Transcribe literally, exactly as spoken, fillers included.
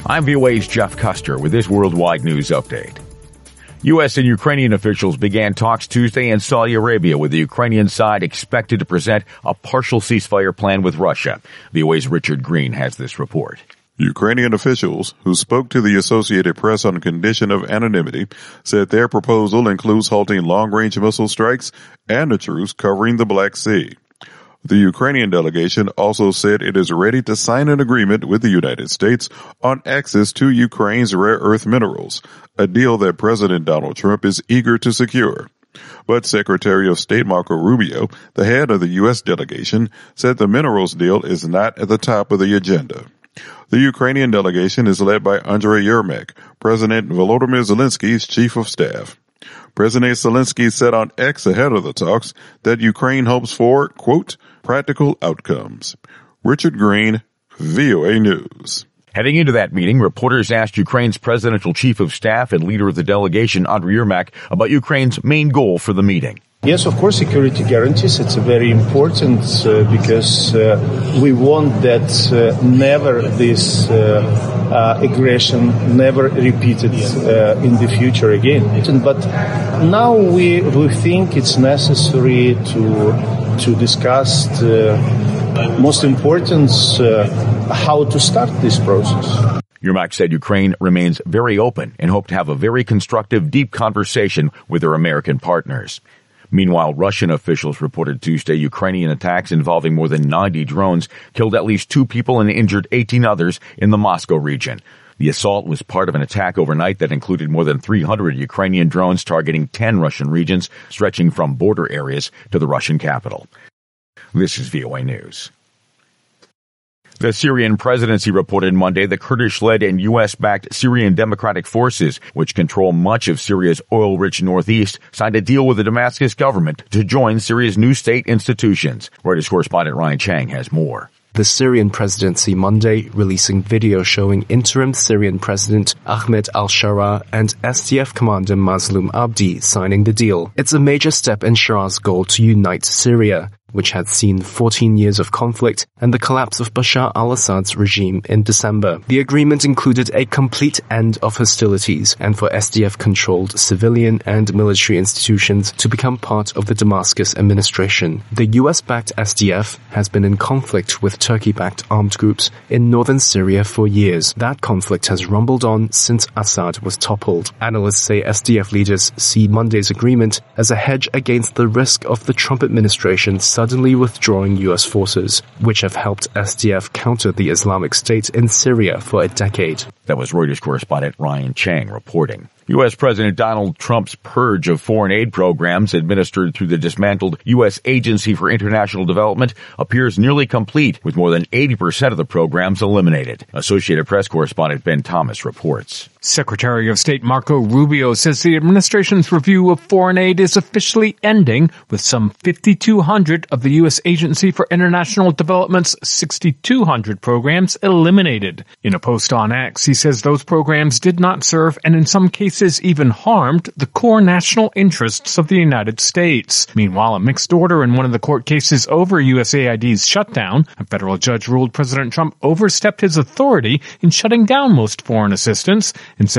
I'm V O A's Jeff Custer with this worldwide news update. U S and Ukrainian officials began talks Tuesday in Saudi Arabia, with the Ukrainian side expected to present a partial ceasefire plan with Russia. V O A's Richard Green has this report. Ukrainian officials, who spoke to the Associated Press on condition of anonymity, said their proposal includes halting long-range missile strikes and a truce covering the Black Sea. The Ukrainian delegation also said it is ready to sign an agreement with the United States on access to Ukraine's rare earth minerals, a deal that President Donald Trump is eager to secure. But Secretary of State Marco Rubio, the head of the U S delegation, said the minerals deal is not at the top of the agenda. The Ukrainian delegation is led by Andriy Yermak, President Volodymyr Zelensky's chief of staff. President Zelensky said on X ahead of the talks that Ukraine hopes for, quote, practical outcomes. Richard Green, V O A News. Heading into that meeting, reporters asked Ukraine's presidential chief of staff and leader of the delegation, Andriy Yermak, about Ukraine's main goal for the meeting. Yes, of course, security guarantees. It's very important uh, because uh, we want that uh, never this uh, uh, aggression never repeated uh, in the future again. But now we we think it's necessary to to discuss the most important uh, how to start this process. Yermak said Ukraine remains very open and hope to have a very constructive, deep conversation with their American partners. Meanwhile, Russian officials reported Tuesday Ukrainian attacks involving more than ninety drones killed at least two people and injured eighteen others in the Moscow region. The assault was part of an attack overnight that included more than three hundred Ukrainian drones targeting ten Russian regions, stretching from border areas to the Russian capital. This is V O A News. The Syrian presidency reported Monday the Kurdish-led and U S-backed Syrian Democratic Forces, which control much of Syria's oil-rich northeast, signed a deal with the Damascus government to join Syria's new state institutions. Reuters correspondent Ryan Chang has more. The Syrian presidency Monday releasing video showing interim Syrian President Ahmed al-Shara and S D F commander Mazloum Abdi signing the deal. It's a major step in Shara's goal to unite Syria, which had seen fourteen years of conflict and the collapse of Bashar al-Assad's regime in December. The agreement included a complete end of hostilities and for S D F-controlled civilian and military institutions to become part of the Damascus administration. The U S-backed S D F has been in conflict with Turkey-backed armed groups in northern Syria for years. That conflict has rumbled on since Assad was toppled. Analysts say S D F leaders see Monday's agreement as a hedge against the risk of the Trump administration suddenly withdrawing U S forces, which have helped S D F counter the Islamic State in Syria for a decade. That was Reuters correspondent Ryan Chang reporting. U S President Donald Trump's purge of foreign aid programs administered through the dismantled U S Agency for International Development appears nearly complete, with more than eighty percent of the programs eliminated. Associated Press correspondent Ben Thomas reports. Secretary of State Marco Rubio says the administration's review of foreign aid is officially ending, with some fifty-two hundred of the U S Agency for International Development's sixty-two hundred programs eliminated. In a post on X, he says those programs did not serve and in some cases even harmed the core national interests of the United States. Meanwhile, a mixed order in one of the court cases over U S A I D's shutdown, a federal judge ruled President Trump overstepped his authority in shutting down most foreign assistance and said